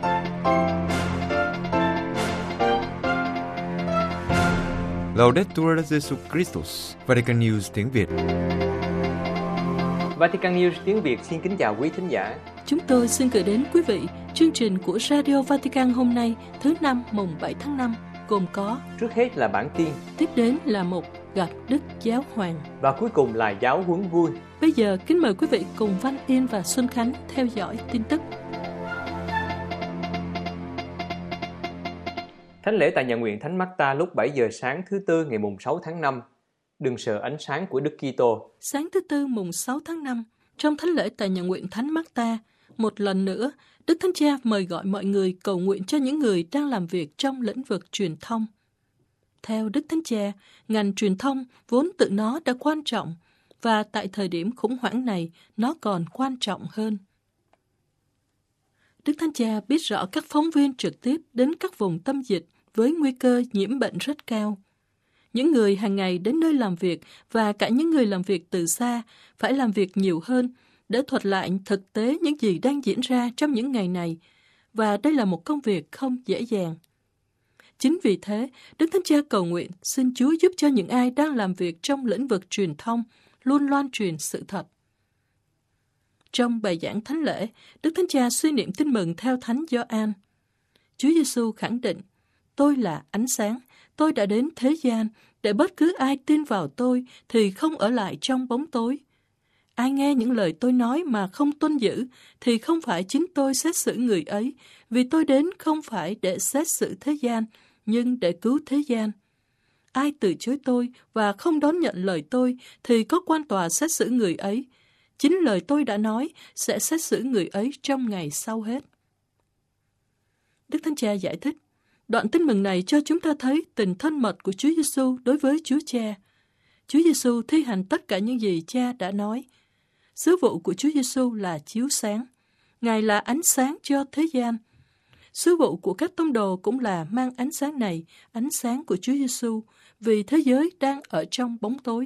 Laudetur Jesus Christus, Vatican News tiếng Việt. Vatican News tiếng Việt xin kính chào quý thính giả. Chúng tôi xin gửi đến quý vị chương trình của Radio Vatican hôm nay, thứ Năm mùng 7 tháng 5, gồm có: trước hết là bản tin, tiếp đến là mục gặp Đức Giáo Hoàng, và cuối cùng là giáo huấn vui. Bây giờ kính mời quý vị cùng Văn Yên và Xuân Khánh theo dõi tin tức. Thánh lễ tại nhà nguyện Thánh Marta lúc 7 giờ sáng thứ Tư ngày mùng 6 tháng 5. Đừng sợ ánh sáng của Đức Kitô. Sáng thứ Tư mùng 6 tháng 5, trong thánh lễ tại nhà nguyện Thánh Marta, một lần nữa, Đức Thánh Cha mời gọi mọi người cầu nguyện cho những người đang làm việc trong lĩnh vực truyền thông. Theo Đức Thánh Cha, ngành truyền thông vốn tự nó đã quan trọng, và tại thời điểm khủng hoảng này, nó còn quan trọng hơn. Đức Thánh Cha biết rõ các phóng viên trực tiếp đến các vùng tâm dịch với nguy cơ nhiễm bệnh rất cao. Những người hàng ngày đến nơi làm việc và cả những người làm việc từ xa phải làm việc nhiều hơn để thuật lại thực tế những gì đang diễn ra trong những ngày này, và đây là một công việc không dễ dàng. Chính vì thế, Đức Thánh Cha cầu nguyện xin Chúa giúp cho những ai đang làm việc trong lĩnh vực truyền thông luôn loan truyền sự thật. Trong bài giảng thánh lễ, Đức Thánh Cha suy niệm tin mừng theo Thánh Gioan. Chúa Giêsu khẳng định: "Tôi là ánh sáng, tôi đã đến thế gian để bất cứ ai tin vào tôi thì không ở lại trong bóng tối. Ai nghe những lời tôi nói mà không tuân giữ thì không phải chính tôi xét xử người ấy, vì tôi đến không phải để xét xử thế gian, nhưng để cứu thế gian. Ai từ chối tôi và không đón nhận lời tôi thì có quan tòa xét xử người ấy. Chính lời tôi đã nói sẽ xét xử người ấy trong ngày sau hết." Đức Thánh Cha giải thích, đoạn tin mừng này cho chúng ta thấy tình thân mật của Chúa Giêsu đối với Chúa Cha. Chúa Giêsu thi hành tất cả những gì Cha đã nói. Sứ vụ của Chúa Giêsu là chiếu sáng. Ngài là ánh sáng cho thế gian. Sứ vụ của các tông đồ cũng là mang ánh sáng này, ánh sáng của Chúa Giêsu, vì thế giới đang ở trong bóng tối.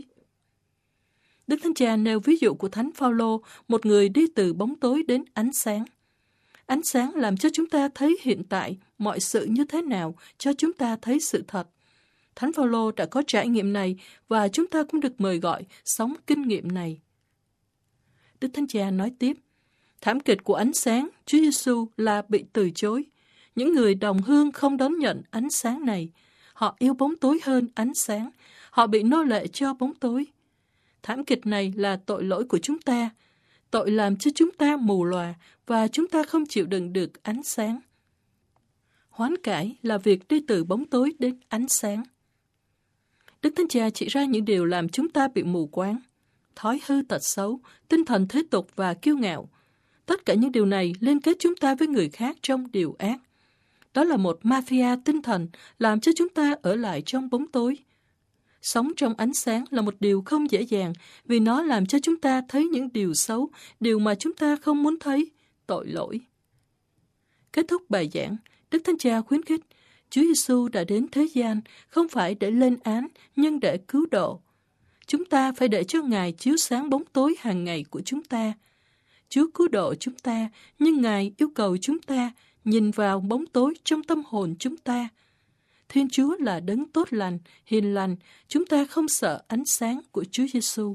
Đức Thánh Cha nêu ví dụ của Thánh Phaolô, một người đi từ bóng tối đến ánh sáng. Ánh sáng làm cho chúng ta thấy hiện tại mọi sự như thế nào, cho chúng ta thấy sự thật. Thánh Phaolô đã có trải nghiệm này và chúng ta cũng được mời gọi sống kinh nghiệm này. Đức Thánh Cha nói tiếp, thảm kịch của ánh sáng Chúa Giêsu là bị từ chối. Những người đồng hương không đón nhận ánh sáng này. Họ yêu bóng tối hơn ánh sáng. Họ bị nô lệ cho bóng tối. Thảm kịch này là tội lỗi của chúng ta. Tội làm cho chúng ta mù lòa và chúng ta không chịu đựng được ánh sáng. Hoán cải là việc đi từ bóng tối đến ánh sáng. Đức Thánh Cha chỉ ra những điều làm chúng ta bị mù quáng: thói hư tật xấu, tinh thần thế tục và kiêu ngạo. Tất cả những điều này liên kết chúng ta với người khác trong điều ác. Đó là một mafia tinh thần làm cho chúng ta ở lại trong bóng tối. Sống trong ánh sáng là một điều không dễ dàng vì nó làm cho chúng ta thấy những điều xấu, điều mà chúng ta không muốn thấy, tội lỗi. Kết thúc bài giảng, Đức Thánh Cha khuyến khích Chúa Giêsu đã đến thế gian không phải để lên án nhưng để cứu độ. Chúng ta phải để cho Ngài chiếu sáng bóng tối hàng ngày của chúng ta. Chúa cứu độ chúng ta, nhưng Ngài yêu cầu chúng ta nhìn vào bóng tối trong tâm hồn chúng ta. Thiên Chúa là đấng tốt lành, hiền lành, chúng ta không sợ ánh sáng của Chúa Giêsu.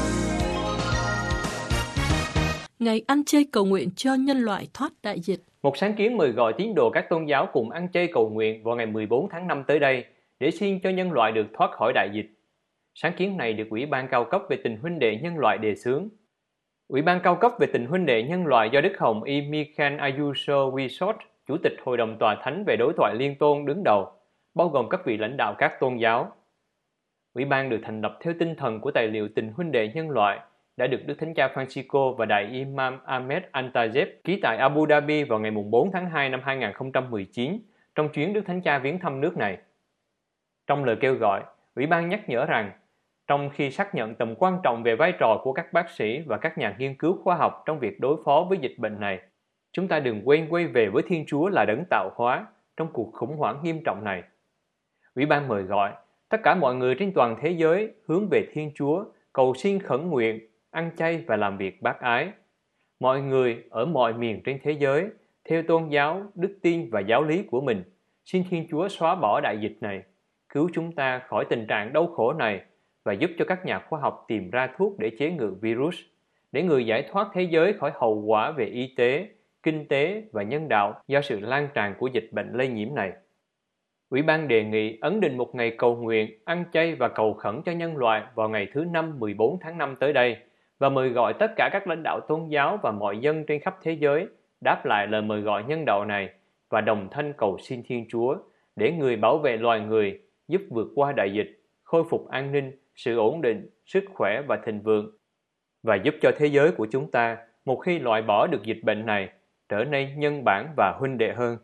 Ngày ăn chay cầu nguyện cho nhân loại thoát đại dịch. Một sáng kiến mời gọi tín đồ các tôn giáo cùng ăn chay cầu nguyện vào ngày 14 tháng 5 tới đây để xin cho nhân loại được thoát khỏi đại dịch. Sáng kiến này được Ủy ban cao cấp về tình huynh đệ nhân loại đề xướng. Ủy ban cao cấp về tình huynh đệ nhân loại do Đức Hồng Y Michael Ayuso Wisot, Chủ tịch Hội đồng Tòa Thánh về đối thoại liên tôn đứng đầu, bao gồm các vị lãnh đạo các tôn giáo. Ủy ban được thành lập theo tinh thần của tài liệu tình huynh đệ nhân loại đã được Đức Thánh Cha Francisco và Đại Imam Ahmed Al-Tayeb ký tại Abu Dhabi vào ngày 4 tháng 2 năm 2019 trong chuyến Đức Thánh Cha viếng thăm nước này. Trong lời kêu gọi, Ủy ban nhắc nhở rằng, trong khi xác nhận tầm quan trọng về vai trò của các bác sĩ và các nhà nghiên cứu khoa học trong việc đối phó với dịch bệnh này, chúng ta đừng quên quay về với Thiên Chúa là đấng tạo hóa trong cuộc khủng hoảng nghiêm trọng này. Ủy ban mời gọi tất cả mọi người trên toàn thế giới hướng về Thiên Chúa, cầu xin khẩn nguyện, ăn chay và làm việc bác ái. Mọi người ở mọi miền trên thế giới Theo tôn giáo, đức tin và giáo lý của mình, xin Thiên Chúa xóa bỏ đại dịch này, cứu chúng ta khỏi tình trạng đau khổ này và giúp cho các nhà khoa học tìm ra thuốc để chế ngự virus, để người giải thoát thế giới khỏi hậu quả về y tế, kinh tế và nhân đạo do sự lan tràn của dịch bệnh lây nhiễm này. Ủy ban đề nghị ấn định một ngày cầu nguyện, ăn chay và cầu khẩn cho nhân loại vào ngày thứ Năm 14 tháng 5 tới đây và mời gọi tất cả các lãnh đạo tôn giáo và mọi dân trên khắp thế giới đáp lại lời mời gọi nhân đạo này và đồng thanh cầu xin Thiên Chúa để người bảo vệ loài người, giúp vượt qua đại dịch, khôi phục an ninh, sự ổn định, sức khỏe và thịnh vượng, và giúp cho thế giới của chúng ta, một khi loại bỏ được dịch bệnh này, trở nên nhân bản và huynh đệ hơn.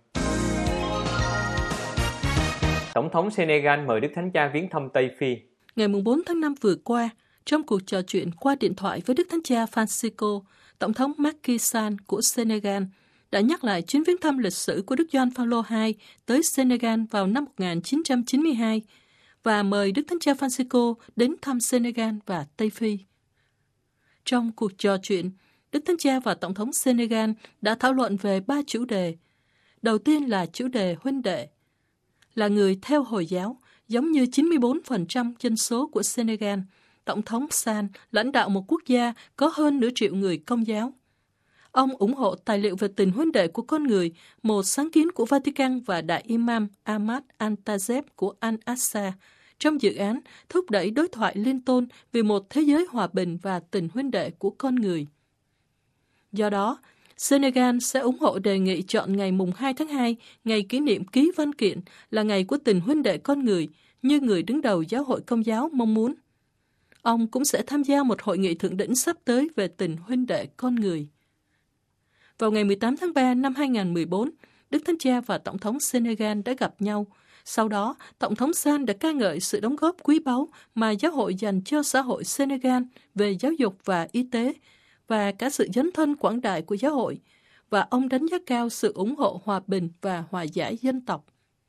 Tổng thống Senegal mời Đức Thánh Cha viếng thăm Tây Phi. Ngày 4 tháng 5 vừa qua, trong cuộc trò chuyện qua điện thoại với Đức Thánh Cha Francisco, Tổng thống Macky Sall của Senegal đã nhắc lại chuyến viếng thăm lịch sử của Đức Gioan Phaolô II tới Senegal vào năm 1992 và mời Đức Thánh Cha Francisco đến thăm Senegal và Tây Phi. Trong cuộc trò chuyện, Đức Thánh Cha và Tổng thống Senegal đã thảo luận về 3 chủ đề. Đầu tiên là chủ đề huynh đệ. Là người theo Hồi giáo, giống như 94% dân số của Senegal, Tổng thống Sall lãnh đạo một quốc gia có hơn nửa triệu người Công giáo. Ông ủng hộ tài liệu về tình huynh đệ của con người, một sáng kiến của Vatican và Đại Imam Ahmad Al-Tazeb của Al-Aqsa, trong dự án thúc đẩy đối thoại liên tôn vì một thế giới hòa bình và tình huynh đệ của con người. Do đó, Senegal sẽ ủng hộ đề nghị chọn ngày mùng 2 tháng 2, ngày kỷ niệm ký văn kiện, là ngày của tình huynh đệ con người, như người đứng đầu Giáo hội Công giáo mong muốn. Ông cũng sẽ tham gia một hội nghị thượng đỉnh sắp tới về tình huynh đệ con người. Vào ngày 18 tháng 3 năm 2014, Đức Thánh Cha và Tổng thống Senegal đã gặp nhau. Sau đó, Tổng thống Sall đã ca ngợi sự đóng góp quý báu mà giáo hội dành cho xã hội Senegal về giáo dục và y tế, và cả sự dấn thân quảng đại của giáo hội, và ông đánh giá cao sự ủng hộ hòa bình và hòa giải dân tộc.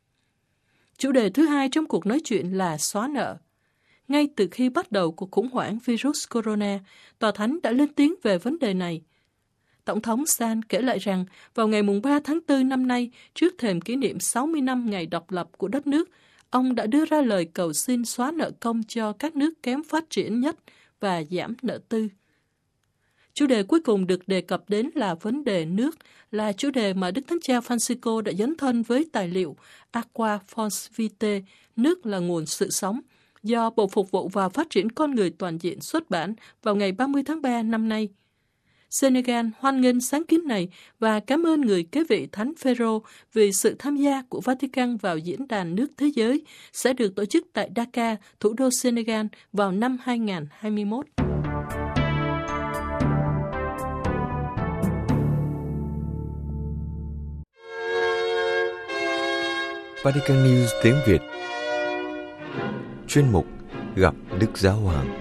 Chủ đề thứ hai trong cuộc nói chuyện là xóa nợ. Ngay từ khi bắt đầu cuộc khủng hoảng virus corona, Tòa Thánh đã lên tiếng về vấn đề này. Tổng thống Sall kể lại rằng vào ngày 3 tháng 4 năm nay, trước thềm kỷ niệm 60 năm ngày độc lập của đất nước, ông đã đưa ra lời cầu xin xóa nợ công cho các nước kém phát triển nhất và giảm nợ tư. Chủ đề cuối cùng được đề cập đến là vấn đề nước, là chủ đề mà Đức Thánh Cha Francisco đã dấn thân với tài liệu Aqua Fons Vitae, nước là nguồn sự sống, do Bộ Phục vụ và Phát triển Con Người Toàn diện xuất bản vào ngày 30 tháng 3 năm nay. Senegal hoan nghênh sáng kiến này và cảm ơn người kế vị Thánh Phêrô vì sự tham gia của Vatican vào Diễn đàn Nước Thế Giới sẽ được tổ chức tại Dakar, thủ đô Senegal vào năm 2021. Vatican News tiếng Việt. Chuyên mục Gặp Đức Giáo Hoàng.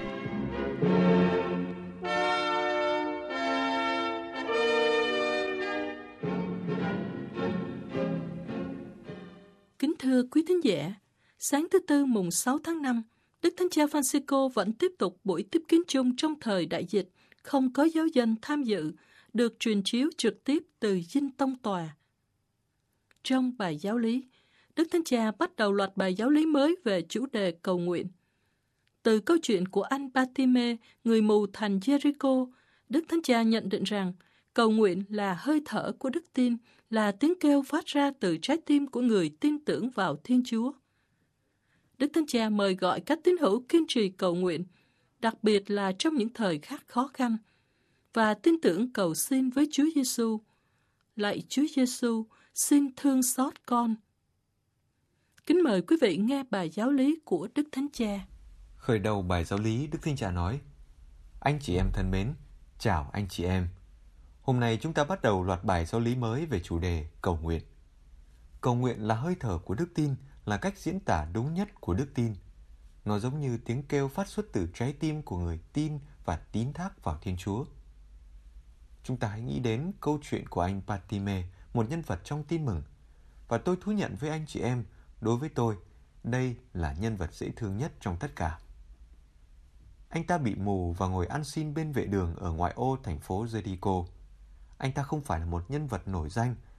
Kính thưa quý thính giả, sáng thứ Tư mùng 6 tháng 5, Đức Thánh Cha Francisco vẫn tiếp tục buổi tiếp kiến chung trong thời đại dịch, không có giáo dân tham dự, được truyền chiếu trực tiếp từ Dinh Tông Tòa. Trong bài giáo lý, Đức Thánh Cha bắt đầu loạt bài giáo lý mới về chủ đề cầu nguyện. Từ câu chuyện của anh Bartime, người mù thành Jericho, Đức Thánh Cha nhận định rằng cầu nguyện là hơi thở của đức tin, là tiếng kêu phát ra từ trái tim của người tin tưởng vào Thiên Chúa. Đức Thánh Cha mời gọi các tín hữu kiên trì cầu nguyện, đặc biệt là trong những thời khắc khó khăn, và tin tưởng cầu xin với Chúa Giêsu. Lạy Chúa Giêsu, xin thương xót con. Kính mời quý vị nghe bài giáo lý của Đức Thánh Cha. Khởi đầu bài giáo lý, Đức Thánh Cha nói: Anh chị em thân mến, chào anh chị em. Hôm nay chúng ta bắt đầu loạt bài giáo lý mới về chủ đề cầu nguyện. Cầu nguyện là hơi thở của đức tin, là cách diễn tả đúng nhất của đức tin. Nó giống như tiếng kêu phát xuất từ trái tim của người tin và tín thác vào Thiên Chúa. Chúng ta hãy nghĩ đến câu chuyện của anh Bartime, một nhân vật trong Tin Mừng. Và tôi thú nhận với anh chị em, đối với tôi, đây là nhân vật dễ thương nhất trong tất cả. Anh ta bị mù và ngồi ăn xin bên vệ đường ở ngoại ô thành phố Jericho. Anh ta không phải là một nhân vật nổi danh,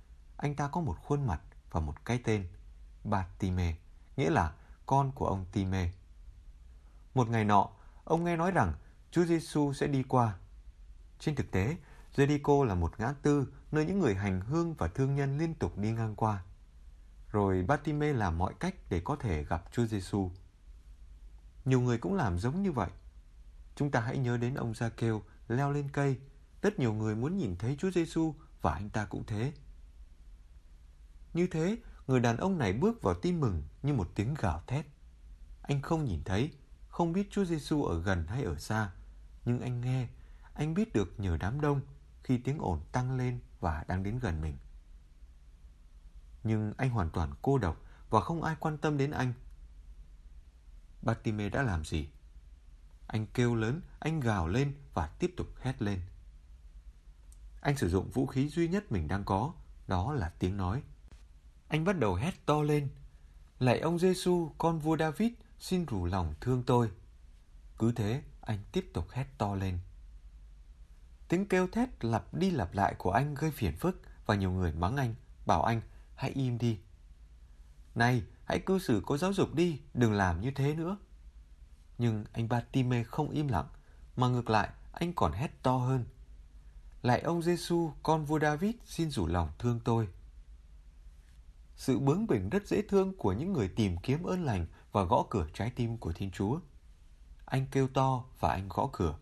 anh ta có một khuôn mặt và một cái tên, Bartime, nghĩa là con của ông Time. Một ngày nọ, ông nghe nói rằng Chúa Giêsu sẽ đi qua. Trên thực tế, Jericho là một ngã tư nơi những người hành hương và thương nhân liên tục đi ngang qua. Rồi Bartime làm mọi cách để có thể gặp Chúa Giêsu. Nhiều người cũng làm giống như vậy. Chúng ta hãy nhớ đến ông Gia-kêu leo lên cây. Rất nhiều người muốn nhìn thấy Chúa Giêsu và anh ta cũng thế. Như thế, người đàn ông này bước vào tin mừng như một tiếng gào thét. Anh không nhìn thấy, không biết Chúa Giêsu ở gần hay ở xa, nhưng anh nghe, anh biết được nhờ đám đông khi tiếng ồn tăng lên và đang đến gần mình. Nhưng anh hoàn toàn cô độc và không ai quan tâm đến anh. Bartime đã làm gì? Anh kêu lớn, anh gào lên và tiếp tục hét lên. Anh sử dụng vũ khí duy nhất mình đang có, đó là tiếng nói. Anh bắt đầu hét to lên. Lạy ông Giêsu, con vua David, xin rủ lòng thương tôi. Cứ thế, anh tiếp tục hét to lên. Tiếng kêu thét lặp đi lặp lại của anh gây phiền phức và nhiều người mắng anh, bảo anh hãy im đi. Này, hãy cư xử có giáo dục đi, đừng làm như thế nữa. Nhưng anh Bartime không im lặng, mà ngược lại anh còn hét to hơn. Lạy ông Giêsu, con vua David, xin rủ lòng thương tôi. Sự bướng bỉnh rất dễ thương của những người tìm kiếm ơn lành và gõ cửa trái tim của Thiên Chúa. Anh kêu to và anh gõ cửa.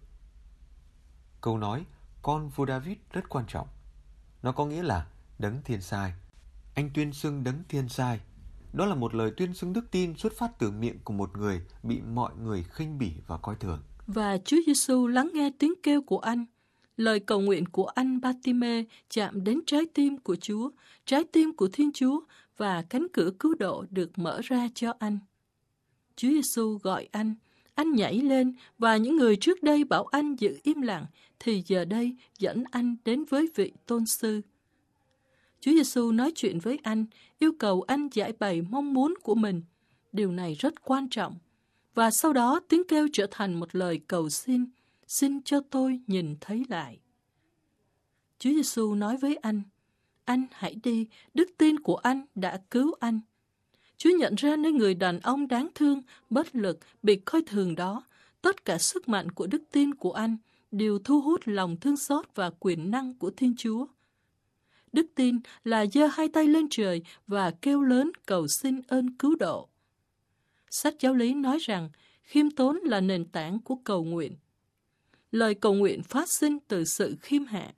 Câu nói con vua David rất quan trọng. Nó có nghĩa là đấng thiên sai. Anh tuyên xưng đấng thiên sai. Đó là một lời tuyên xưng đức tin xuất phát từ miệng của một người bị mọi người khinh bỉ và coi thường. Và Chúa Giêsu lắng nghe tiếng kêu của anh. Lời cầu nguyện của anh Bartime chạm đến trái tim của Chúa, trái tim của Thiên Chúa, và cánh cửa cứu độ được mở ra cho anh. Chúa Giêsu gọi anh nhảy lên, và những người trước đây bảo anh giữ im lặng thì giờ đây dẫn anh đến với vị tôn sư. Chúa Giêsu nói chuyện với anh, yêu cầu anh giải bày mong muốn của mình. Điều này rất quan trọng. Và sau đó tiếng kêu trở thành một lời cầu xin cho tôi nhìn thấy lại. Chúa Giêsu nói với anh hãy đi, đức tin của anh đã cứu anh. Chúa nhận ra nơi người đàn ông đáng thương, bất lực, bị coi thường đó, tất cả sức mạnh của đức tin của anh đều thu hút lòng thương xót và quyền năng của Thiên Chúa. Đức tin là giơ hai tay lên trời và kêu lớn cầu xin ơn cứu độ. Sách giáo lý nói rằng khiêm tốn là nền tảng của cầu nguyện. Lời cầu nguyện phát sinh từ sự khiêm hạ.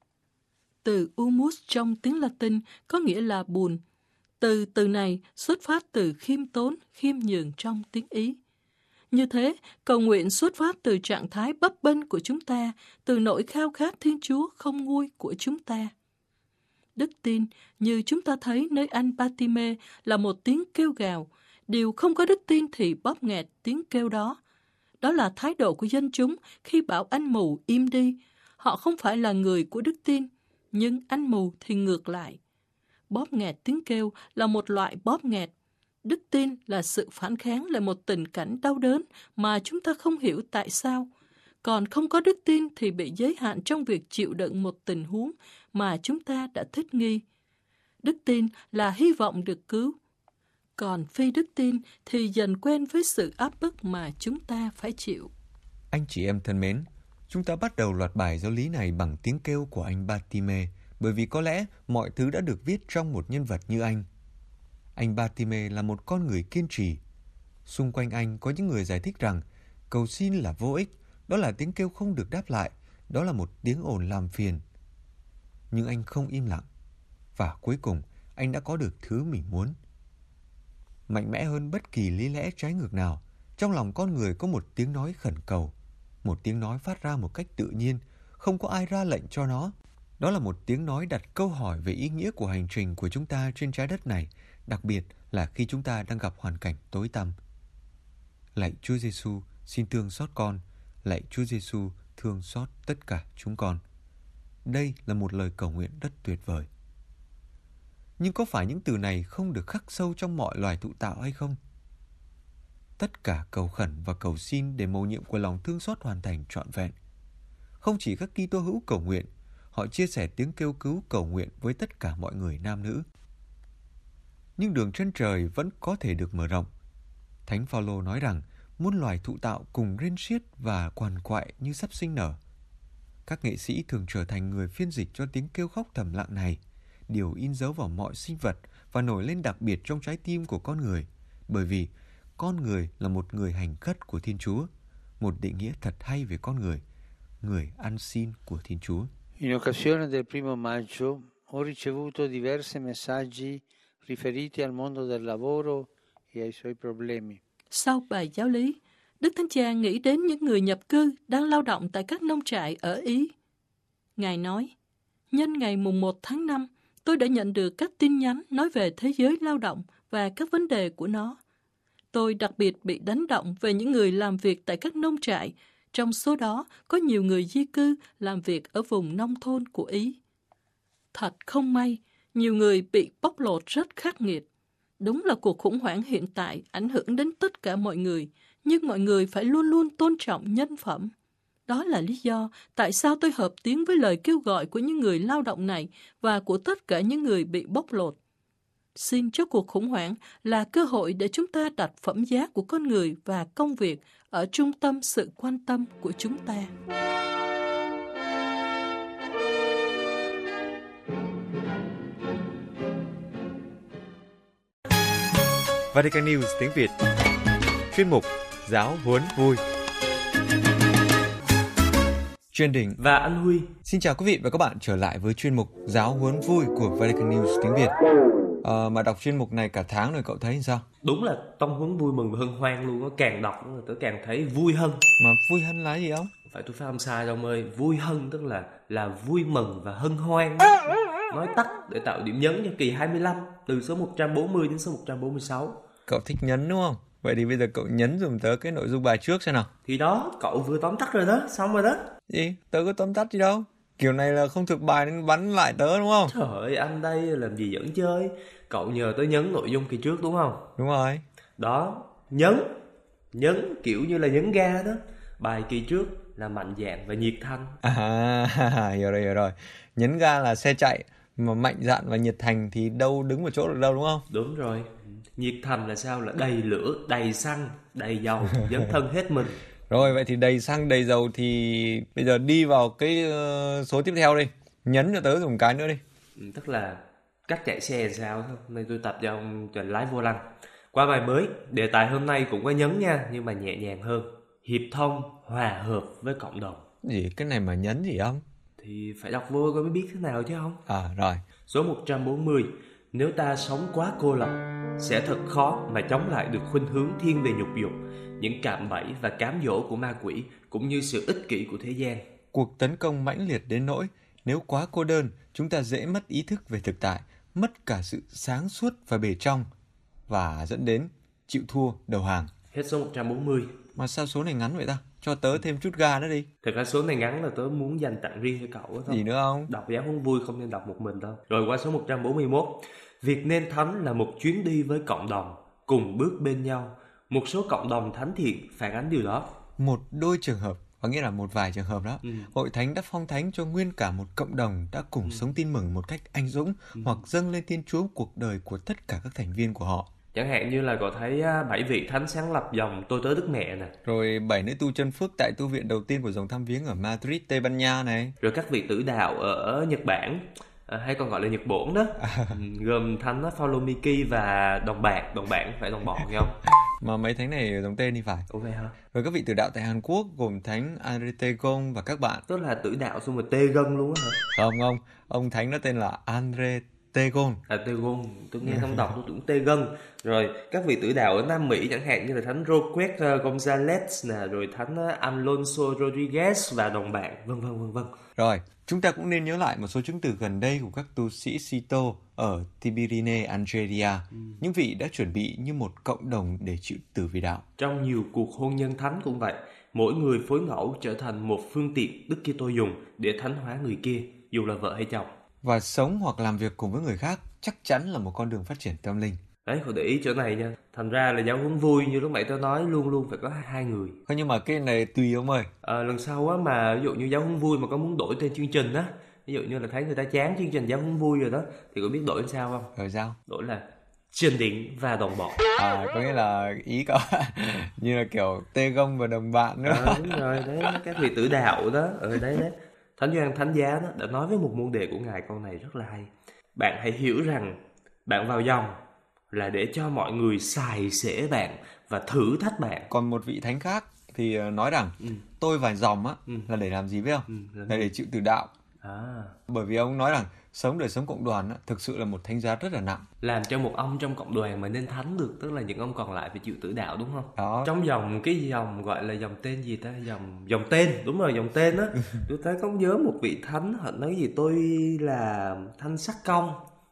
Từ humus trong tiếng Latin có nghĩa là bùn. Từ này xuất phát từ khiêm tốn, khiêm nhường trong tiếng Ý. Như thế, cầu nguyện xuất phát từ trạng thái bấp bênh của chúng ta, từ nỗi khao khát Thiên Chúa không nguôi của chúng ta. Đức tin, như chúng ta thấy nơi anh Bartime, là một tiếng kêu gào. Điều không có đức tin thì bóp nghẹt tiếng kêu đó. Đó là thái độ của dân chúng khi bảo anh mù im đi. Họ không phải là người của đức tin, nhưng anh mù thì ngược lại. Bóp nghẹt tiếng kêu là một loại bóp nghẹt. Đức tin là sự phản kháng lại một tình cảnh đau đớn mà chúng ta không hiểu tại sao. Còn không có đức tin thì bị giới hạn trong việc chịu đựng một tình huống mà chúng ta đã thích nghi. Đức tin là hy vọng được cứu. Còn phi đức tin thì dần quen với sự áp bức mà chúng ta phải chịu. Anh chị em thân mến, chúng ta bắt đầu loạt bài giáo lý này bằng tiếng kêu của anh Bartime, bởi vì có lẽ mọi thứ đã được viết trong một nhân vật như anh. Anh Bartime là một con người kiên trì. Xung quanh anh có những người giải thích rằng cầu xin là vô ích, đó là tiếng kêu không được đáp lại, đó là một tiếng ồn làm phiền. Nhưng anh không im lặng, và cuối cùng anh đã có được thứ mình muốn. Mạnh mẽ hơn bất kỳ lý lẽ trái ngược nào, trong lòng con người có một tiếng nói khẩn cầu, một tiếng nói phát ra một cách tự nhiên, không có ai ra lệnh cho nó. Đó là một tiếng nói đặt câu hỏi về ý nghĩa của hành trình của chúng ta trên trái đất này, đặc biệt là khi chúng ta đang gặp hoàn cảnh tối tăm. Lạy Chúa Giêsu, xin thương xót con. Lạy Chúa Giêsu, thương xót tất cả chúng con. Đây là một lời cầu nguyện rất tuyệt vời. Nhưng có phải những từ này không được khắc sâu trong mọi loài thụ tạo hay không? Tất cả cầu khẩn và cầu xin để mầu nhiệm của lòng thương xót hoàn thành trọn vẹn. Không chỉ các Kitô hữu cầu nguyện, họ chia sẻ tiếng kêu cứu cầu nguyện với tất cả mọi người nam nữ. Nhưng đường chân trời vẫn có thể được mở rộng. Thánh Phaolô nói rằng muôn loài thụ tạo cùng rên xiết và quằn quại như sắp sinh nở. Các nghệ sĩ thường trở thành người phiên dịch cho tiếng kêu khóc thầm lặng này, điều in dấu vào mọi sinh vật và nổi lên đặc biệt trong trái tim của con người, bởi vì con người là một người hành khất của Thiên Chúa, một định nghĩa thật hay về con người ăn xin của Thiên Chúa. In occasione del 1 maggio ho ricevuto diversi messaggi riferiti al mondo del lavoro e ai suoi problemi. Sau bài giáo lý, Đức Thánh Cha nghĩ đến những người nhập cư đang lao động tại các nông trại ở Ý. Ngài nói, nhân ngày mùng 1 tháng 5, tôi đã nhận được các tin nhắn nói về thế giới lao động và các vấn đề của nó. Tôi đặc biệt bị đánh động về những người làm việc tại các nông trại, trong số đó có nhiều người di cư làm việc ở vùng nông thôn của Ý. Thật không may, nhiều người bị bóc lột rất khắc nghiệt. Đúng là cuộc khủng hoảng hiện tại ảnh hưởng đến tất cả mọi người, nhưng mọi người phải luôn luôn tôn trọng nhân phẩm. Đó là lý do tại sao tôi hợp tiếng với lời kêu gọi của những người lao động này và của tất cả những người bị bóc lột. Xin cho cuộc khủng hoảng là cơ hội để chúng ta đặt phẩm giá của con người và công việc ở trung tâm sự quan tâm của chúng ta. Vatican News tiếng Việt. Chuyên mục Giáo huấn vui. Chuyên Đình và anh Huy. Xin chào quý vị và các bạn trở lại với chuyên mục Giáo huấn vui của Vatican News tiếng Việt. Mà đọc chuyên mục này cả tháng rồi cậu thấy sao? Đúng là tông huấn vui mừng và hân hoan luôn. Nó càng đọc tớ càng thấy vui hơn. Mà vui hơn là gì không? Phải tôi phát âm sai đâu ông ơi. Vui hơn tức là vui mừng và hân hoan. Nói tắt để tạo điểm nhấn cho kỳ 25, từ số 140 đến số 146. Cậu thích nhấn đúng không? Vậy thì bây giờ cậu nhấn dùm tớ cái nội dung bài trước xem nào. Thì đó, cậu vừa tóm tắt rồi đó, xong rồi đó. Gì? Tớ có tóm tắt gì đâu. Kiểu này là không thuộc bài nên bắn lại tớ đúng không? Trời ơi, anh đây làm gì dẫn chơi. Cậu nhờ tớ nhấn nội dung kỳ trước đúng không? Đúng rồi. Đó, nhấn kiểu như là nhấn ga đó. Bài kỳ trước là mạnh dạn và nhiệt thành. Hiểu rồi. Nhấn ga là xe chạy, mà mạnh dạn và nhiệt thành thì đâu đứng một chỗ được đâu đúng không? Đúng rồi. Nhiệt thành là sao? Là đầy lửa, đầy xăng, đầy dầu, dấn thân hết mình. Rồi, vậy thì đầy xăng, đầy dầu thì bây giờ đi vào cái số tiếp theo đi. Nhấn cho tớ dùng cái nữa đi. Tức là cách chạy xe là sao? Hôm nay tôi tập cho ông trò lái vô lăng. Qua bài mới, đề tài hôm nay cũng có nhấn nha, nhưng mà nhẹ nhàng hơn. Hiệp thông, hòa hợp với cộng đồng. Gì? Cái này mà nhấn gì không? Thì phải đọc vô coi mới biết thế nào chứ không? Rồi. Số 140. Nếu ta sống quá cô lập, sẽ thật khó mà chống lại được khuynh hướng thiên về nhục dục, những cạm bẫy và cám dỗ của ma quỷ, cũng như sự ích kỷ của thế gian. Cuộc tấn công mãnh liệt đến nỗi, nếu quá cô đơn, chúng ta dễ mất ý thức về thực tại, mất cả sự sáng suốt và bề trong, và dẫn đến chịu thua, đầu hàng. Hết số 140. Mà sao số này ngắn vậy ta? Cho tớ thêm chút ga nữa đi. Thật ra số này ngắn là tớ muốn dành tặng riêng cho cậu đó. Gì nữa không? Đọc giáo huấn vui không nên đọc một mình đâu. Rồi qua số 141. Việc nên thánh là một chuyến đi với cộng đồng, cùng bước bên nhau. Một số cộng đồng thánh thiện phản ánh điều đó. Một đôi trường hợp, có nghĩa là một vài trường hợp đó. Hội thánh đã phong thánh cho nguyên cả một cộng đồng đã cùng sống tin mừng một cách anh dũng, hoặc dâng lên Thiên Chúa cuộc đời của tất cả các thành viên của họ. Chẳng hạn như là cậu thấy 7 vị thánh sáng lập dòng Tôi Tớ Đức Mẹ nè. Rồi 7 nữ tu chân phước tại tu viện đầu tiên của dòng Thăm Viếng ở Madrid, Tây Ban Nha này. Rồi các vị tử đạo ở Nhật Bản, hay còn gọi là Nhật Bổn đó. Gồm thánh Phaolô Miki và đồng bạn phải đồng bọn không? Mà mấy thánh này giống tên thì phải. Ủa vậy hả? Rồi các vị tử đạo tại Hàn Quốc gồm thánh Andre Taegong và các bạn. Tức là tử đạo xong rồi tê gân luôn á hả? Không, ông thánh đó tên là Andre Taegong. Taegong, tôi nghe thông đọc tôi tưởng tê gân. Rồi các vị tử đạo ở Nam Mỹ chẳng hạn như là thánh Roquette Gonzalez nè, rồi thánh Alonso Rodriguez và đồng bạn, vân vân. Rồi, chúng ta cũng nên nhớ lại một số chứng từ gần đây của các tu sĩ Sito ở Tibirine, Algeria. Những vị đã chuẩn bị như một cộng đồng để chịu tử vì đạo. Trong nhiều cuộc hôn nhân thánh cũng vậy, mỗi người phối ngẫu trở thành một phương tiện Đức Kitô dùng để thánh hóa người kia, dù là vợ hay chồng. Và sống hoặc làm việc cùng với người khác chắc chắn là một con đường phát triển tâm linh. Đấy, cậu để ý chỗ này nha. Thành ra là giáo huấn vui như lúc nãy tao nói, luôn luôn phải có hai người. Nhưng mà cái này tùy ông ơi. Lần sau á mà ví dụ như giáo huấn vui mà có muốn đổi tên chương trình á, ví dụ như là thấy người ta chán chương trình Giáo huấn vui rồi đó, thì có biết đổi làm sao không? Rồi sao? Đổi là Trần Điện và đồng bọn. Có nghĩa là ý cậu như là kiểu Tê Gông và đồng bạn nữa. Đúng rồi, đấy, các vị tử đạo đó. Đấy. Thánh Doan Thánh Giá đó đã nói với một môn đệ của Ngài câu này rất là hay. Bạn hãy hiểu rằng bạn vào dòng là để cho mọi người xài xể bạn và thử thách bạn. Còn một vị thánh khác thì nói rằng tôi vào dòng á là để làm gì biết không? Là để chịu tử đạo. Bởi vì ông nói rằng sống đời sống cộng đoàn á, thực sự là một thánh giá rất là nặng. Làm cho một ông trong cộng đoàn mà nên thánh được, tức là những ông còn lại phải chịu tử đạo, đúng không? Đó. Trong dòng cái dòng gọi là dòng tên gì ta? Dòng tên, đúng rồi, dòng tên á. Tôi thấy có nhớ một vị thánh họ nói gì tôi là Thanh Sắc Công.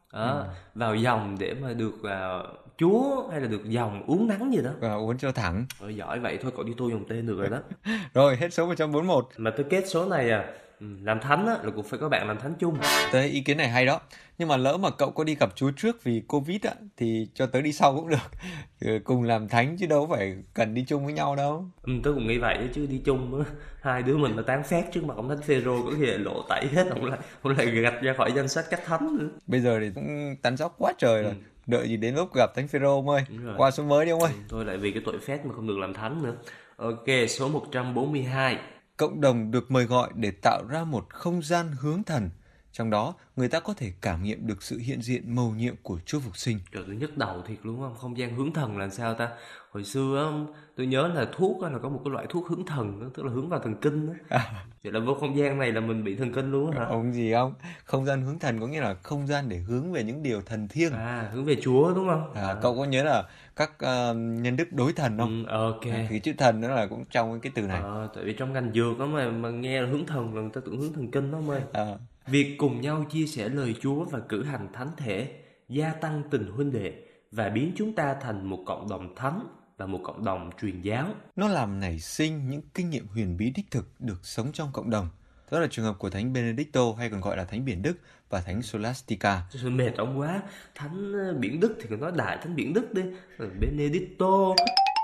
Vào dòng để mà được Chúa hay là được dòng uống nắng gì đó. Uống cho thẳng. Giỏi vậy thôi, cậu đi tu dòng tên được rồi đó. Rồi, hết số 141. Mà tôi kết số này làm thánh á, là cũng phải có bạn làm thánh chung. Tới ý kiến này hay đó. Nhưng mà lỡ mà cậu có đi gặp Chúa trước vì Covid á, thì cho tới đi sau cũng được. Cùng làm thánh chứ đâu phải cần đi chung với nhau đâu. Tôi cũng nghĩ vậy chứ đi chung á, hai đứa mình là tán phét trước mặt ông Thánh Phêrô có khi lộ tẩy hết, ông lại gạch ra khỏi danh sách các thánh nữa. Bây giờ thì cũng tán dóc quá trời rồi. Đợi gì đến lúc gặp Thánh Phêrô ông ơi. Qua số mới đi ông ơi. Thôi lại vì cái tội phét mà không được làm thánh nữa. Ok, số 142. Cộng đồng được mời gọi để tạo ra một không gian hướng thần. Trong đó, người ta có thể cảm nghiệm được sự hiện diện mầu nhiệm của Chúa Phục Sinh. Trời, tôi nhức đầu thiệt luôn không? Không gian hướng thần là sao ta? Hồi xưa tôi nhớ là thuốc là có một cái loại thuốc hướng thần, tức là hướng vào thần kinh đó. Vậy là vô không gian này là mình bị thần kinh luôn hả? Ông gì không? Không gian hướng thần có nghĩa là không gian để hướng về những điều thần thiêng. Hướng về Chúa đúng không? Cậu có nhớ là các nhân đức đối thần không? Ok. Thì chữ thần đó là cũng trong cái từ này. Tại vì trong ngành dược đó mà nghe là hướng thần là người ta tưởng hướng thần kinh đó ông ơi. Việc cùng nhau chia sẻ lời Chúa và cử hành thánh thể gia tăng tình huynh đệ và biến chúng ta thành một cộng đồng thánh và một cộng đồng truyền giáo. Nó làm nảy sinh những kinh nghiệm huyền bí đích thực được sống trong cộng đồng. Đó là trường hợp của Thánh Benedicto hay còn gọi là Thánh Biển Đức và Thánh Scholastica. Trời, mệt ông quá. Thánh Biển Đức thì còn nói đại Thánh Biển Đức đi. Benedicto.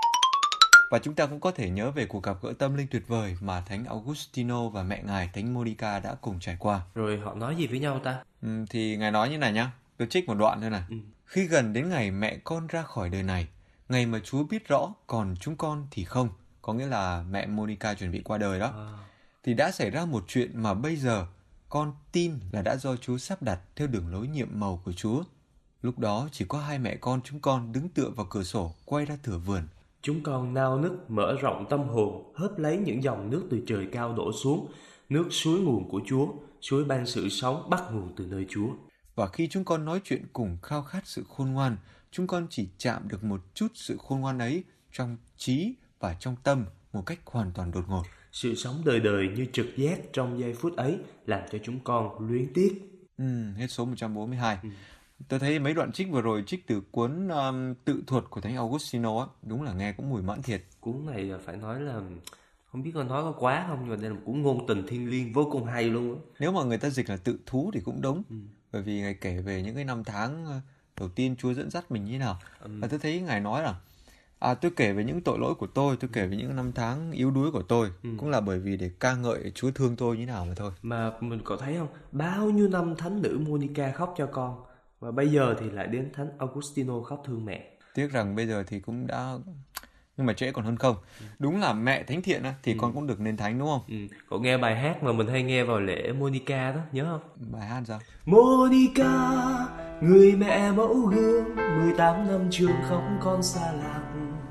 Và chúng ta cũng có thể nhớ về cuộc gặp gỡ tâm linh tuyệt vời mà Thánh Augustino và mẹ ngài Thánh Monica đã cùng trải qua. Rồi họ nói gì với nhau ta? Thì ngài nói như này nhá. Tôi trích một đoạn thôi này. Khi gần đến ngày mẹ con ra khỏi đời này, ngày mà Chúa biết rõ, còn chúng con thì không. Có nghĩa là mẹ Monica chuẩn bị qua đời đó. Thì đã xảy ra một chuyện mà bây giờ con tin là đã do Chúa sắp đặt theo đường lối nhiệm màu của Chúa. Lúc đó chỉ có hai mẹ con chúng con đứng tựa vào cửa sổ quay ra thửa vườn. Chúng con nao nức mở rộng tâm hồn, hớp lấy những dòng nước từ trời cao đổ xuống, nước suối nguồn của Chúa, suối ban sự sống bắt nguồn từ nơi Chúa. Và khi chúng con nói chuyện cùng khao khát sự khôn ngoan, chúng con chỉ chạm được một chút sự khôn ngoan ấy trong trí và trong tâm một cách hoàn toàn đột ngột. Sự sống đời đời như trực giác trong giây phút ấy làm cho chúng con luyến tiếc. Hết số 142. Tôi thấy mấy đoạn trích vừa rồi trích từ cuốn Tự thuật của Thánh Augustino á, đúng là nghe cũng mùi mẫn thiệt. Cuốn này là phải nói là không biết con nói có quá không, nhưng mà đây là một cuốn ngôn tình thiêng liêng vô cùng hay luôn á. Nếu mà người ta dịch là tự thú thì cũng đúng. Bởi vì ngài kể về những cái năm tháng đầu tiên Chúa dẫn dắt mình như thế nào. Và tôi thấy ngài nói là tôi kể về những tội lỗi của tôi kể về những năm tháng yếu đuối của tôi, cũng là bởi vì để ca ngợi Chúa thương tôi như thế nào mà thôi. Mà mình có thấy không, bao nhiêu năm thánh nữ Monica khóc cho con, và bây giờ thì lại đến Thánh Augustino khóc thương mẹ. Tiếc rằng bây giờ thì cũng đã, nhưng mà trễ còn hơn không. Đúng là mẹ thánh thiện á, thì con cũng được nên thánh đúng không? Cậu nghe bài hát mà mình hay nghe vào lễ Monica đó, nhớ không? Bài hát sao? Monica, người mẹ mẫu gương, 18 năm trường khóc con xa lạc,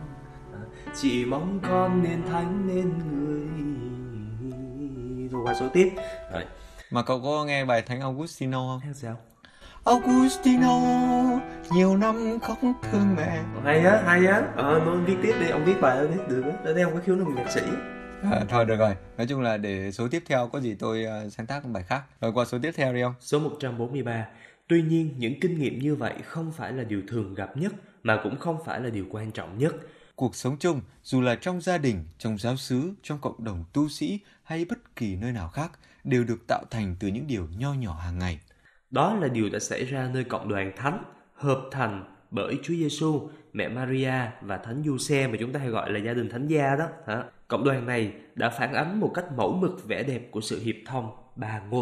chỉ mong con nên thánh nên người. Rồi qua số tiếp. Rồi. Mà cậu có nghe bài Thánh Augustino không? Hát sao? Augustino, nhiều năm khóc thương mẹ. Hay á. Nó viết tiếp đi, ông viết bài viết được á. Ở đây ông có khiếu năng nhạc sĩ. Thôi được rồi, nói chung là để số tiếp theo có gì tôi sáng tác một bài khác. Rồi qua số tiếp theo đi ông. Số 143. Tuy nhiên, những kinh nghiệm như vậy không phải là điều thường gặp nhất, mà cũng không phải là điều quan trọng nhất. Cuộc sống chung, dù là trong gia đình, trong giáo xứ, trong cộng đồng tu sĩ hay bất kỳ nơi nào khác, đều được tạo thành từ những điều nho nhỏ hàng ngày. Đó là điều đã xảy ra nơi cộng đoàn thánh, hợp thành bởi Chúa Giêsu, mẹ Maria và Thánh Giuse mà chúng ta hay gọi là gia đình thánh gia đó. Cộng đoàn này đã phản ánh một cách mẫu mực vẻ đẹp của sự hiệp thông ba ngôi.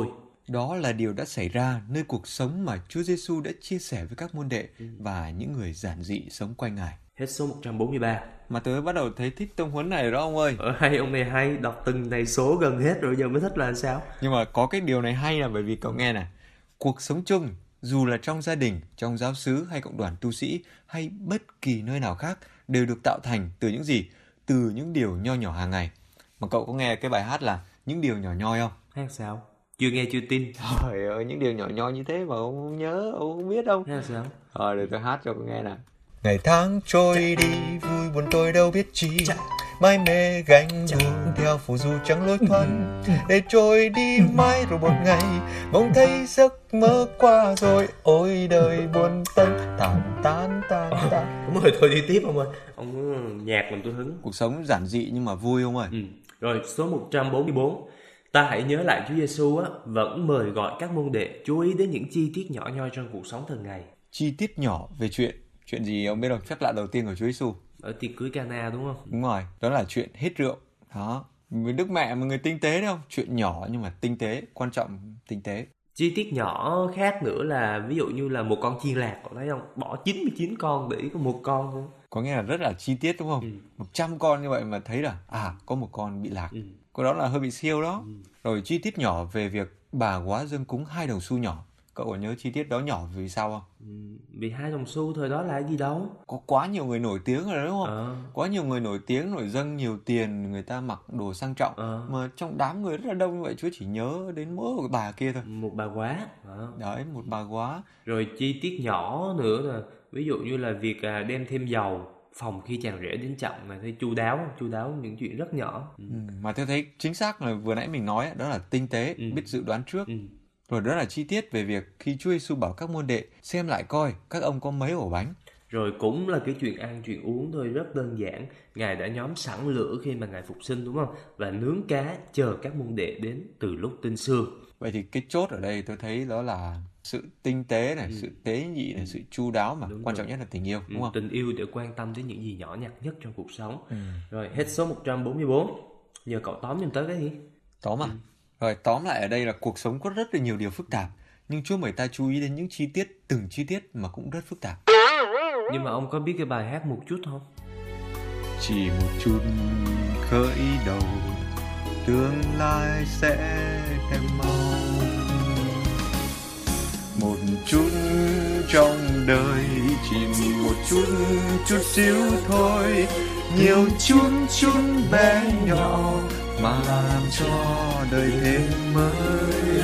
Đó là điều đã xảy ra nơi cuộc sống mà Chúa Giêsu đã chia sẻ với các môn đệ và những người giản dị sống quanh Ngài. Hết số 143. Mà tôi bắt đầu thấy thích tông huấn này rồi đó ông ơi. Hay, ông này hay, đọc từng này số gần hết rồi giờ mới thích là sao? Nhưng mà có cái điều này hay là bởi vì cậu nghe này, cuộc sống chung, dù là trong gia đình, trong giáo xứ hay cộng đoàn tu sĩ hay bất kỳ nơi nào khác đều được tạo thành từ những gì? Từ những điều nho nhỏ hàng ngày. Mà cậu có nghe cái bài hát là Những điều nhỏ nhoi không? Hát sao? Chưa nghe chưa tin. Trời ơi, những điều nhỏ nhoi như thế mà ông không nhớ, ông không biết không? Hát sao? Để tôi hát cho cậu nghe nào. Ngày tháng trôi đi, vui buồn tôi đâu biết chi. Mãi mê gánh buông theo phù du trắng lối thoát, để trôi đi mãi rồi một ngày mong thấy giấc mơ qua rồi. Ôi đời buồn tênh tàn tan. Đúng rồi, thôi đi tiếp ông ơi. Ông nhạc làm tôi hứng. Cuộc sống giản dị nhưng mà vui ông ơi. Rồi số 144. Ta hãy nhớ lại Chúa Giêsu vẫn mời gọi các môn đệ chú ý đến những chi tiết nhỏ nhoi trong cuộc sống thường ngày. Chi tiết nhỏ về chuyện gì ông biết không? Phép lạ đầu tiên của Chúa Giêsu Ở tiệc cưới Cana đúng không? Đúng rồi, đó là chuyện hết rượu. Đó, với Đức Mẹ mà người tinh tế đấy không? Chuyện nhỏ nhưng mà tinh tế, quan trọng tinh tế. Chi tiết nhỏ khác nữa là ví dụ như là một con chiên lạc, cậu thấy không? Bỏ 99 con để ý có một con thôi. Có nghĩa là rất là chi tiết đúng không? 100 con như vậy mà thấy là có một con bị lạc. Cái đó là hơi bị siêu đó. Rồi chi tiết nhỏ về việc bà quá dâng cúng 2 đồng xu nhỏ. Cậu có nhớ chi tiết đó nhỏ vì sao không? Vì 2 đồng xu thôi đó là gì đâu. Có quá nhiều người nổi tiếng rồi đúng không? Quá nhiều người nổi tiếng rồi dâng nhiều tiền, người ta mặc đồ sang trọng. Mà trong đám người rất là đông như vậy, Chúa chỉ nhớ đến mỗi một bà kia thôi. Một bà quá. Đấy, một bà quá. Rồi chi tiết nhỏ nữa là ví dụ như là việc đem thêm dầu phòng khi chàng rể đến chậm, mà thấy chu đáo những chuyện rất nhỏ. Mà tôi thấy chính xác là vừa nãy mình nói đó là tinh tế, biết dự đoán trước. Rồi đó là chi tiết về việc khi Chúa Giêsu bảo các môn đệ xem lại coi các ông có mấy ổ bánh. Rồi cũng là cái chuyện ăn chuyện uống thôi, rất đơn giản. Ngài đã nhóm sẵn lửa khi mà Ngài phục sinh đúng không? Và nướng cá chờ các môn đệ đến từ lúc tinh sương. Vậy thì cái chốt ở đây tôi thấy đó là sự tinh tế này, sự tế nhị này, sự chu đáo mà đúng quan trọng nhất là tình yêu đúng không? Tình yêu để quan tâm đến những gì nhỏ nhặt nhất trong cuộc sống. Rồi hết số 144. Giờ cậu tóm giùm tới cái gì? Tóm à? Rồi tóm lại ở đây là cuộc sống có rất là nhiều điều phức tạp, nhưng Chúa mời ta chú ý đến những chi tiết, từng chi tiết mà cũng rất phức tạp. Nhưng mà ông có biết cái bài hát một chút không? Chỉ một chút khởi đầu, tương lai sẽ đẹp màu. Một chút trong đời, chỉ một chút xíu thôi, nhiều chút bé nhỏ mà làm cho đời thêm mới.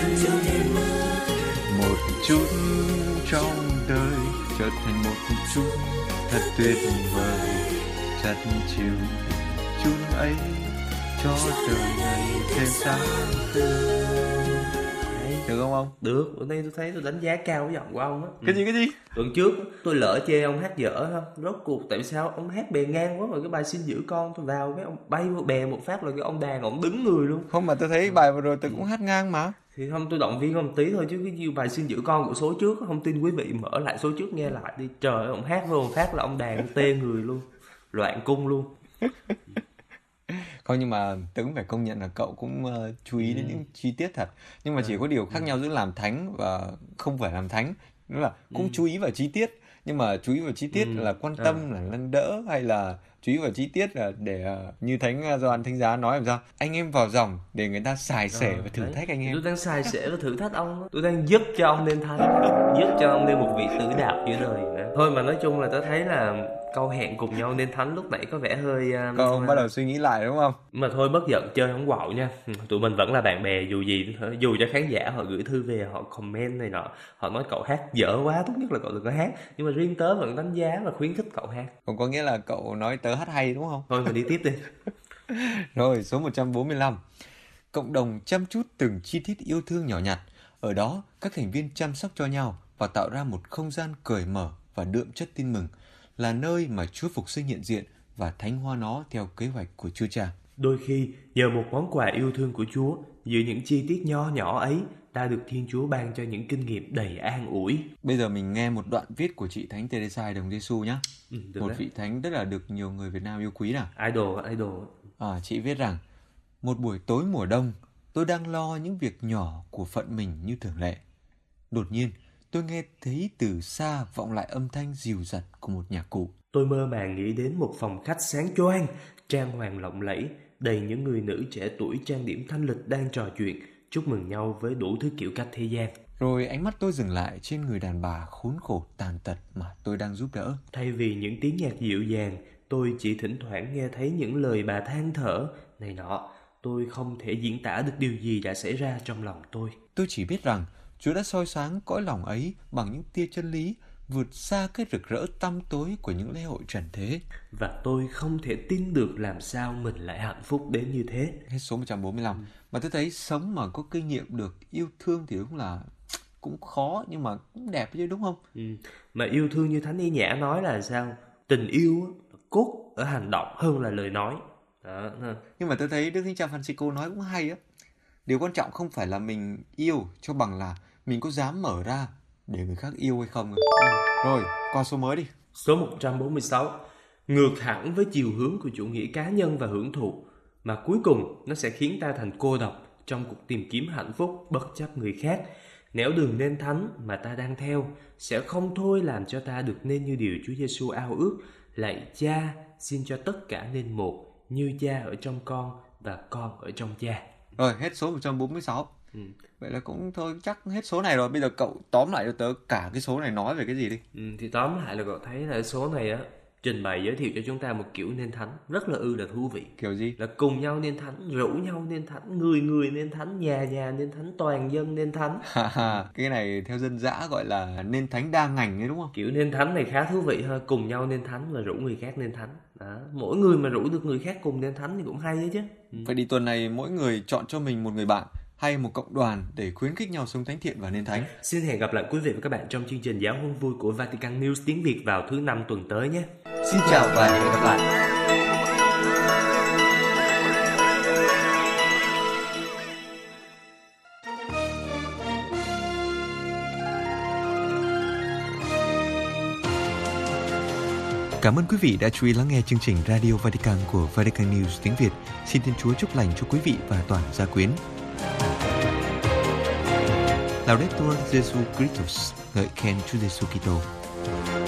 Một chút trong đời trở thành một chút thật tuyệt vời, chắt chiu chút ấy cho đời này thêm sáng tươi. Được không ông? Được, bữa nay tôi thấy tôi đánh giá cao cái giọng của ông á. Cái gì? Tuần trước tôi lỡ chê ông hát dở không? Rốt cuộc tại sao ông hát bè ngang quá, mà cái bài Xin Giữ Con tôi vào cái ông bay vô bè một phát là cái ông đàn ông đứng người luôn. Không, mà tôi thấy bài vừa rồi tôi cũng hát ngang mà. Thì không, tôi động viên ông tí thôi chứ cái như bài Xin Giữ Con của số trước, không tin quý vị mở lại số trước nghe lại đi. Trời ơi, ông hát vô một phát là ông đàn tê người luôn, loạn cung luôn. Không, nhưng mà tôi cũng phải công nhận là cậu cũng chú ý đến những chi tiết thật. Nhưng mà chỉ có điều khác nhau giữa làm thánh và không phải làm thánh. Đó là cũng chú ý vào chi tiết. Nhưng mà chú ý vào chi tiết là quan tâm, là nâng đỡ, hay là chú ý vào chi tiết là để như Thánh Gioan Thánh Giá nói làm sao? Anh em vào dòng để người ta xài xể và thử thách anh em. Tôi đang xài xể và thử thách ông đó. Tôi đang giúp cho ông nên thánh, giúp cho ông nên một vị tử đạo giữa đời đó. Thôi mà nói chung là tôi thấy là câu hẹn cùng nhau nên thánh lúc nãy có vẻ hơi Cậu bắt đầu suy nghĩ lại đúng không? Mà thôi bất giận chơi không quạo nha. Tụi mình vẫn là bạn bè, dù cho khán giả họ gửi thư về, họ comment này nọ, họ nói cậu hát dở quá, tốt nhất là cậu đừng có hát. Nhưng mà riêng tớ vẫn đánh giá và khuyến khích cậu hát. Còn có nghĩa là cậu nói tớ hát hay đúng không? Thôi mà đi tiếp đi. Rồi, số 145. Cộng đồng chăm chút từng chi tiết yêu thương nhỏ nhặt. Ở đó, các thành viên chăm sóc cho nhau và tạo ra một không gian cởi mở và đượm chất tin mừng, là nơi mà Chúa Phục Sinh hiện diện và thánh hóa nó theo kế hoạch của Chúa Cha. Đôi khi, nhờ một món quà yêu thương của Chúa, giữa những chi tiết nho nhỏ ấy, ta được Thiên Chúa ban cho những kinh nghiệm đầy an ủi. Bây giờ mình nghe một đoạn viết của chị Thánh Teresa Đồng Giêsu nhé. Một vị thánh rất là được nhiều người Việt Nam yêu quý nào. Idol. Chị viết rằng, một buổi tối mùa đông, tôi đang lo những việc nhỏ của phận mình như thường lệ. Đột nhiên, tôi nghe thấy từ xa vọng lại âm thanh dìu dặt của một nhạc cụ. Tôi mơ màng nghĩ đến một phòng khách sáng choang, trang hoàng lộng lẫy, đầy những người nữ trẻ tuổi trang điểm thanh lịch đang trò chuyện, chúc mừng nhau với đủ thứ kiểu cách thế gian. Rồi ánh mắt tôi dừng lại trên người đàn bà khốn khổ tàn tật mà tôi đang giúp đỡ. Thay vì những tiếng nhạc dịu dàng, tôi chỉ thỉnh thoảng nghe thấy những lời bà than thở này nọ. Tôi không thể diễn tả được điều gì đã xảy ra trong lòng tôi. Tôi chỉ biết rằng Chúa đã soi sáng cõi lòng ấy bằng những tia chân lý vượt xa cái rực rỡ tăm tối của những lễ hội trần thế. Và tôi không thể tin được làm sao mình lại hạnh phúc đến như thế. Hết số 145. Mà tôi thấy sống mà có kinh nghiệm được yêu thương thì đúng là cũng khó, nhưng mà cũng đẹp chứ, đúng không? Mà yêu thương như Thánh Y Nhã nói là sao? Tình yêu cốt ở hành động hơn là lời nói. Đó. Nhưng mà tôi thấy Đức Thánh Cha Francisco nói cũng hay á. Điều quan trọng không phải là mình yêu, cho bằng là mình có dám mở ra để người khác yêu hay không. Rồi, qua số mới đi. Số 146. Ngược hẳn với chiều hướng của chủ nghĩa cá nhân và hưởng thụ, mà cuối cùng nó sẽ khiến ta thành cô độc trong cuộc tìm kiếm hạnh phúc bất chấp người khác. Nẻo đường nên thánh mà ta đang theo sẽ không thôi làm cho ta được nên như điều Chúa Giêsu ao ước. Lạy Cha, xin cho tất cả nên một, như Cha ở trong con và con ở trong Cha. Rồi, hết số 146. Vậy là cũng thôi, chắc hết số này rồi. Bây giờ cậu tóm lại cho tớ cả cái số này nói về cái gì đi. Thì tóm lại là cậu thấy là số này á trình bày giới thiệu cho chúng ta một kiểu nên thánh rất là là thú vị. Kiểu gì? Là cùng nhau nên thánh, rủ nhau nên thánh, người nên thánh, nhà nên thánh, toàn dân nên thánh. Cái này theo dân dã gọi là nên thánh đa ngành ấy, đúng không? Kiểu nên thánh này khá thú vị ha, cùng nhau nên thánh và rủ người khác nên thánh. Đó. Mỗi người mà rủ được người khác cùng nên thánh thì cũng hay đấy chứ. Vậy thì tuần này mỗi người chọn cho mình một người bạn hay một cộng đoàn để khuyến khích nhau sống thánh thiện và nên thánh. Xin hẹn gặp lại quý vị và các bạn trong chương trình Giáo huấn vui của Vatican News tiếng Việt vào thứ 5 tuần tới nhé. Xin chào và hẹn gặp lại. Cảm ơn quý vị đã chú ý lắng nghe chương trình Radio Vatican của Vatican News tiếng Việt. Xin Thiên Chúa chúc lành cho quý vị và toàn gia quyến. Laudetur Jesu Christus, ngợi khen Chúa Giêsu Kitô.